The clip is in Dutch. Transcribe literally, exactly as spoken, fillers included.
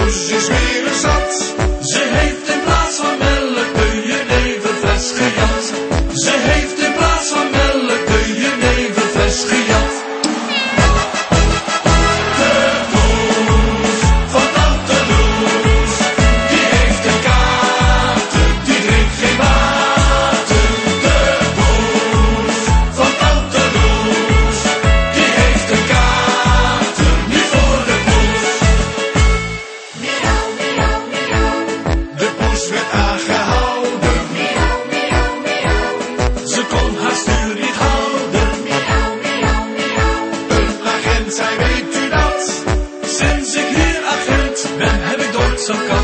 poes is weer zat. Ze heeft in plaats van melk de jeneverfles gejat. Ze heeft in plaats van melk de jeneverfles gejat. De poes van tante Loes, die heeft een kater, die drinkt geen water. De poes van tante Loes, die heeft een kater, nu voor de poes. Miauw, miauw, miauw. De poes werd aangehouden. Miauw, miauw, miauw. Ze kon haar stuur niet houden. Miauw, miauw, miauw. Een agent zei, weet u dat? Sinds ik hier agent ben, heb ik nooit zo'n